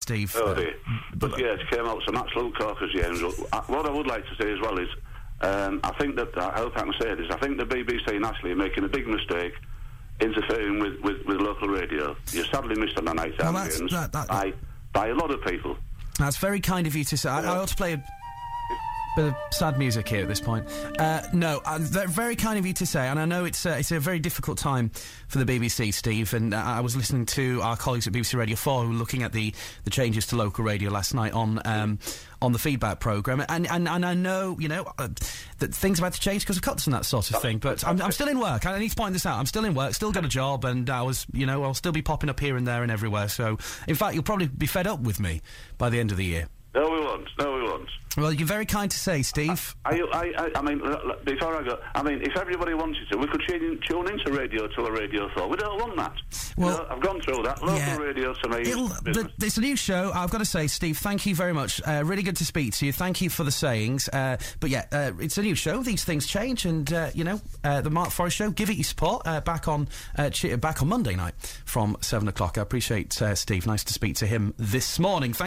Steve. Oh dear. But yeah, it came out some absolute corkers games. What I would like to say as well is, I think that, I hope I can say this, I think the BBC and Ashley are making a big mistake interfering with local radio. You're sadly missed on the nighttime games by a lot of people. That's very kind of you to say. I ought to play a bit of sad music here at this point. No, very kind of you to say, and I know it's a very difficult time for the BBC, Steve, and I was listening to our colleagues at BBC Radio 4 who were looking at the changes to local radio last night on the feedback programme, and I know, that things about to change because of cuts and that sort of thing, but I'm still in work. I need to point this out. I'm still in work, still got a job, and I'll still be popping up here and there and everywhere, so, in fact, you'll probably be fed up with me by the end of the year. No, we won't. Well, you're very kind to say, Steve. I mean, before I go, I mean, if everybody wanted to, we could tune into Radio to a Radio 4. We don't want that. Well, I've gone through that. Local radio to me. It's a new show. I've got to say, Steve, thank you very much. Really good to speak to you. Thank you for the sayings. But yeah, it's a new show. These things change, and the Mark Forrest Show. Give it your support. Back on Monday night from 7 o'clock. I appreciate Steve. Nice to speak to him this morning. Thank